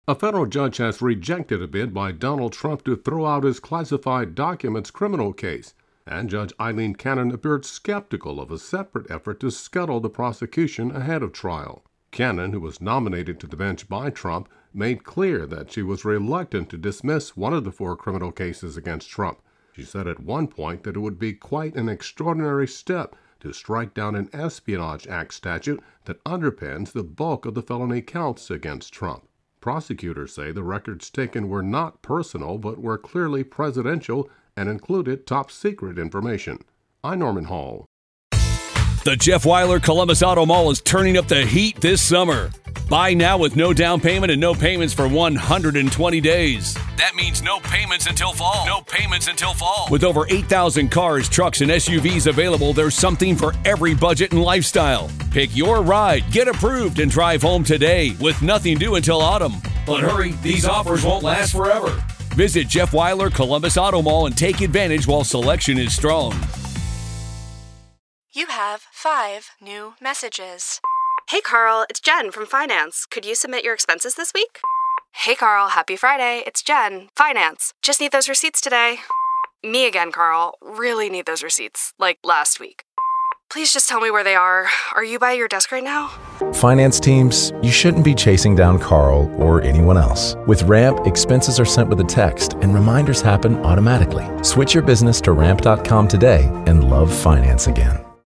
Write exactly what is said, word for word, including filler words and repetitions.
A federal judge has rejected a bid by Donald Trump to throw out his classified documents criminal case, and Judge Eileen Cannon appeared skeptical of a separate effort to scuttle the prosecution ahead of trial. Cannon, who was nominated to the bench by Trump, made clear that she was reluctant to dismiss one of the four criminal cases against Trump. She said at one point that it would be quite an extraordinary step to strike down an Espionage Act statute that underpins the bulk of the felony counts against Trump. Prosecutors say the records taken were not personal but were clearly presidential and included top-secret information. I'm Norman Hall. The Jeff Weiler Columbus Auto Mall is turning up the heat this summer. Buy now with no down payment and no payments for one hundred twenty days. That means no payments until fall. No payments until fall. With over eight thousand cars, trucks, and S U Vs available, there's something for every budget and lifestyle. Pick your ride, get approved, and drive home today with nothing due until autumn. But hurry, these offers won't last forever. Visit Jeff Weiler Columbus Auto Mall and take advantage while selection is strong. You have five new messages. Hey, Carl, it's Jen from Finance. Could you submit your expenses this week? Hey, Carl, happy Friday. It's Jen, Finance. Just need those receipts today. Me again, Carl. Really need those receipts, like last week. Please just tell me where they are. Are you by your desk right now? Finance teams, you shouldn't be chasing down Carl or anyone else. With Ramp, expenses are sent with a text and reminders happen automatically. Switch your business to ramp dot com today and love finance again.